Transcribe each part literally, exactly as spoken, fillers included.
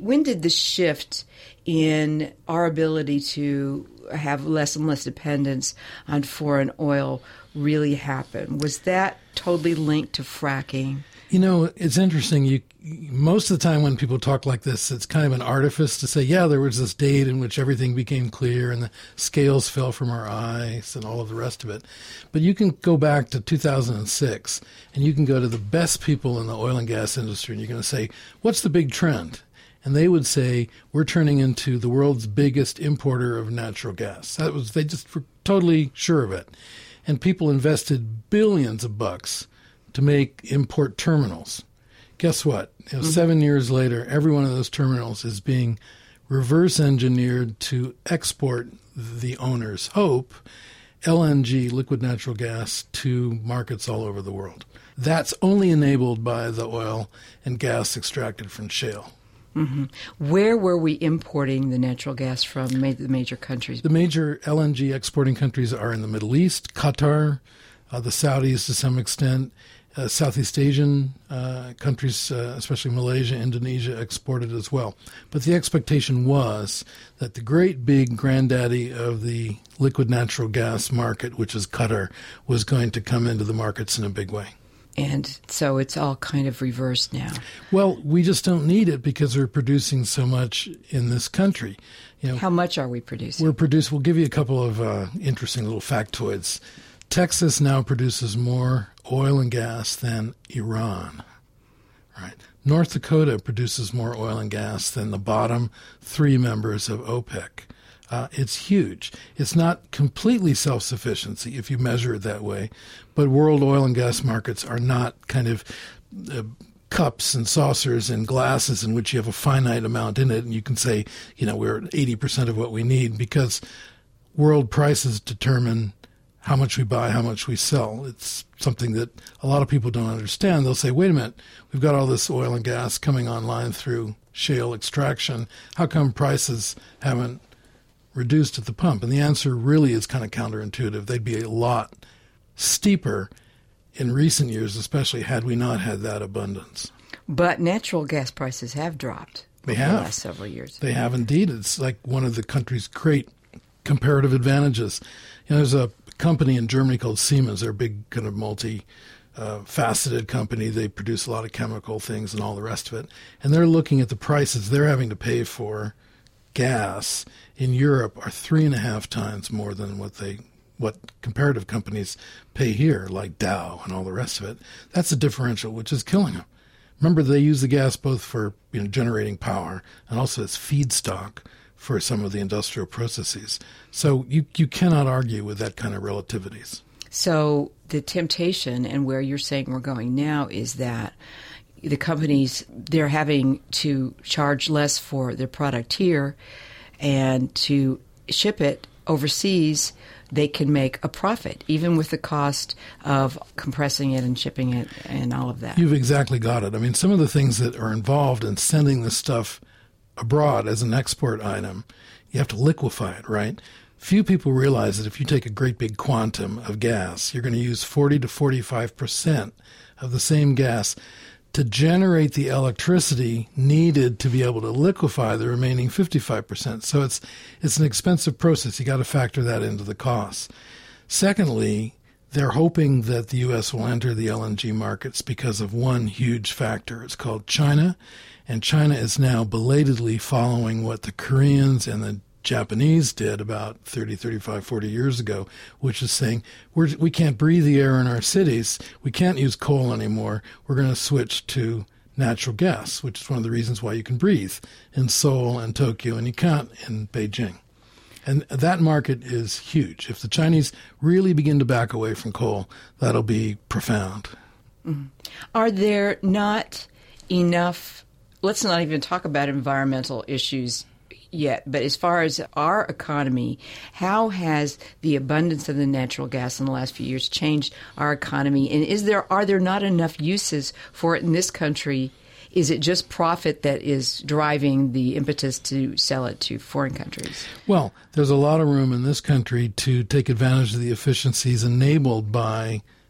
when did the shift in our ability to have less and less dependence on foreign oil really happen? Was that totally linked to fracking? You know, it's interesting. You most of the time when people talk like this, it's kind of an artifice to say, yeah, there was this date in which everything became clear and the scales fell from our eyes and all of the rest of it. But you can go back to two thousand six and you can go to the best people in the oil and gas industry and you're going to say, what's the big trend? And they would say, we're turning into the world's biggest importer of natural gas. That was, they just were totally sure of it. And people invested billions of bucks to make import terminals. Guess what? You know, mm-hmm. Seven years later, every one of those terminals is being reverse engineered to export the owner's hope, L N G, liquid natural gas, to markets all over the world. That's only enabled by the oil and gas extracted from shale. Mm-hmm. Where were we importing the natural gas from, ma- the major countries? The major L N G exporting countries are in the Middle East, Qatar, uh, the Saudis to some extent, uh, Southeast Asian uh, countries, uh, especially Malaysia, Indonesia, exported as well. But the expectation was that the great big granddaddy of the liquid natural gas market, which is Qatar, was going to come into the markets in a big way. And so it's all kind of reversed now. Well, we just don't need it because we're producing so much in this country. You know, how much are we producing? We're produce. We'll give you a couple of uh, interesting little factoids. Texas now produces more oil and gas than Iran. Right. North Dakota produces more oil and gas than the bottom three members of OPEC. Uh, it's huge. It's not completely self-sufficiency if you measure it that way, but world oil and gas markets are not kind of uh, cups and saucers and glasses in which you have a finite amount in it and you can say, you know, we're at eighty percent of what we need, because world prices determine how much we buy, how much we sell. It's something that a lot of people don't understand. They'll say, wait a minute, we've got all this oil and gas coming online through shale extraction. How come prices haven't reduced at the pump? And the answer really is kind of counterintuitive. They'd be a lot steeper in recent years, especially had we not had that abundance. But natural gas prices have dropped they over have. the last several years. They have indeed. It's like one of the country's great comparative advantages. You know, there's a company in Germany called Siemens. They're a big kind of multi Uh, faceted company. They produce a lot of chemical things and all the rest of it. And they're looking at the prices they're having to pay for gas in Europe are three and a half times more than what they what comparative companies pay here, like Dow and all the rest of it. That's a differential which is killing them. Remember, they use the gas both for, you know, generating power and also as feedstock for some of the industrial processes. So you you cannot argue with that kind of relativities. So the temptation, and where you're saying we're going now, is that the companies, they're having to charge less for their product here, and to ship it overseas, they can make a profit, even with the cost of compressing it and shipping it and all of that. You've exactly got it. I mean, some of the things that are involved in sending this stuff abroad as an export item, you have to liquefy it, right? Few people realize that if you take a great big quantum of gas, you're going to use forty to forty-five percent of the same gas to generate the electricity needed to be able to liquefy the remaining fifty-five percent. So it's it's an expensive process. You got to factor that into the costs. Secondly, they're hoping that the U S will enter the L N G markets because of one huge factor. It's called China, and China is now belatedly following what the Koreans and the Japanese did about thirty, thirty-five, forty years ago, which is saying we're, we can't breathe the air in our cities. We can't use coal anymore. We're going to switch to natural gas, which is one of the reasons why you can breathe in Seoul and Tokyo and you can't in Beijing. And that market is huge. If the Chinese really begin to back away from coal, that'll be profound. Mm-hmm. Are there not enough, let's not even talk about environmental issues yet, but as far as our economy, how has the abundance of the natural gas in the last few years changed our economy? And is there are there not enough uses for it in this country? Is it just profit that is driving the impetus to sell it to foreign countries? Well, there's a lot of room in this country to take advantage of the efficiencies enabled by,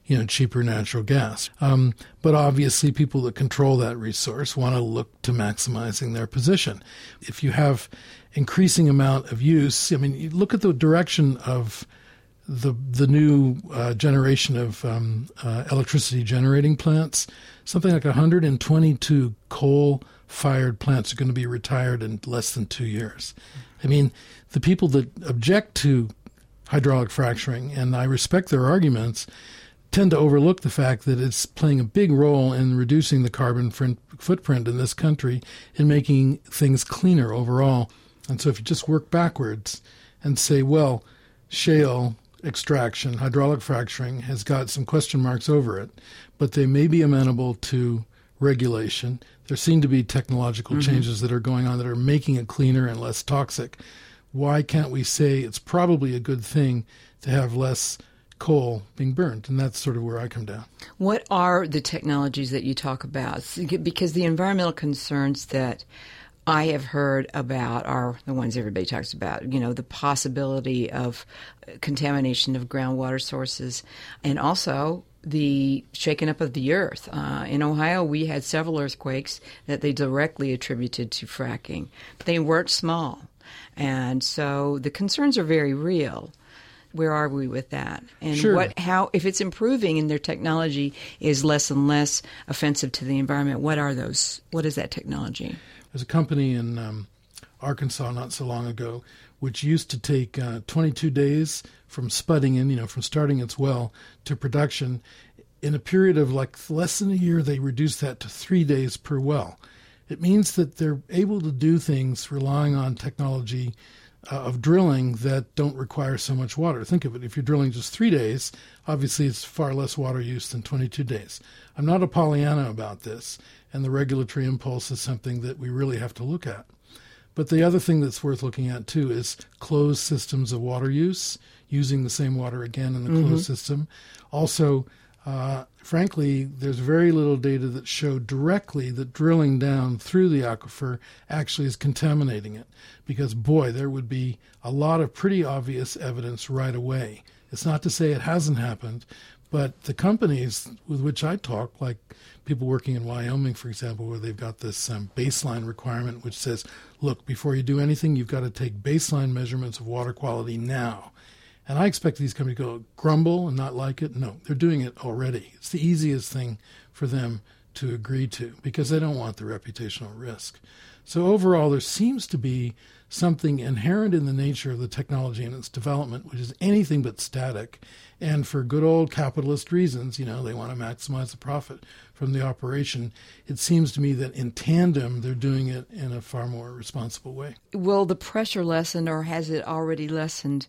you know, cheaper natural gas. Um, but obviously people that control that resource want to look to maximizing their position. If you have increasing amount of use, I mean, you look at the direction of the the new uh, generation of um, uh, electricity generating plants. Something like one hundred twenty-two coal-fired plants are going to be retired in less than two years. I mean, the people that object to hydraulic fracturing, and I respect their arguments, tend to overlook the fact that it's playing a big role in reducing the carbon footprint in this country and making things cleaner overall. And so if you just work backwards and say, well, shale extraction, hydraulic fracturing has got some question marks over it, but they may be amenable to regulation. There seem to be technological mm-hmm. changes that are going on that are making it cleaner and less toxic. Why can't we say it's probably a good thing to have less coal being burned? And that's sort of where I come down. What are the technologies that you talk about? Because the environmental concerns that I have heard about are the ones everybody talks about, you know, the possibility of contamination of groundwater sources and also the shaking up of the earth. Uh, in Ohio, we had several earthquakes that they directly attributed to fracking. They weren't small. And so the concerns are very real. Where are we with that? And sure. what, how, if it's improving and their technology is less and less offensive to the environment, what are those? What is that technology? There's a company in um, Arkansas not so long ago which used to take uh, twenty-two days from spudding in, you know, from starting its well to production. In a period of like less than a year, they reduced that to three days per well. It means that they're able to do things relying on technology uh, of drilling that don't require so much water. Think of it. If you're drilling just three days, obviously it's far less water use than twenty-two days. I'm not a Pollyanna about this, and the regulatory impulse is something that we really have to look at. But the other thing that's worth looking at, too, is closed systems of water use, using the same water again in the mm-hmm. closed system. Also, uh, frankly, there's very little data that show directly that drilling down through the aquifer actually is contaminating it. Because, boy, there would be a lot of pretty obvious evidence right away. It's not to say it hasn't happened, but the companies with which I talk, like people working in Wyoming, for example, where they've got this um, baseline requirement which says, look, before you do anything, you've got to take baseline measurements of water quality now. And I expect these companies to go grumble and not like it. No, they're doing it already. It's the easiest thing for them to agree to because they don't want the reputational risk. So overall, there seems to be something inherent in the nature of the technology and its development, which is anything but static. And for good old capitalist reasons, you know, they want to maximize the profit from the operation. It seems to me that in tandem, they're doing it in a far more responsible way. Will the pressure lessen, or has it already lessened,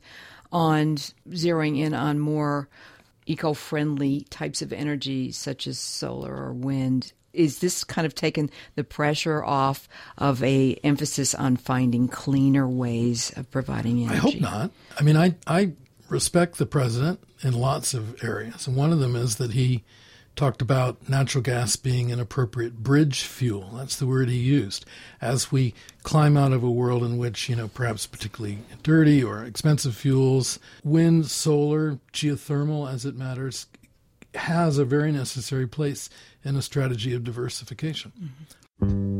on zeroing in on more eco-friendly types of energy, such as solar or wind? Is this kind of taken the pressure off of a emphasis on finding cleaner ways of providing energy? I hope not. I mean, I, I respect the president in lots of areas. And one of them is that he talked about natural gas being an appropriate bridge fuel. That's the word he used. As we climb out of a world in which, you know, perhaps particularly dirty or expensive fuels, wind, solar, geothermal, as it matters, has a very necessary place in a strategy of diversification. Mm-hmm.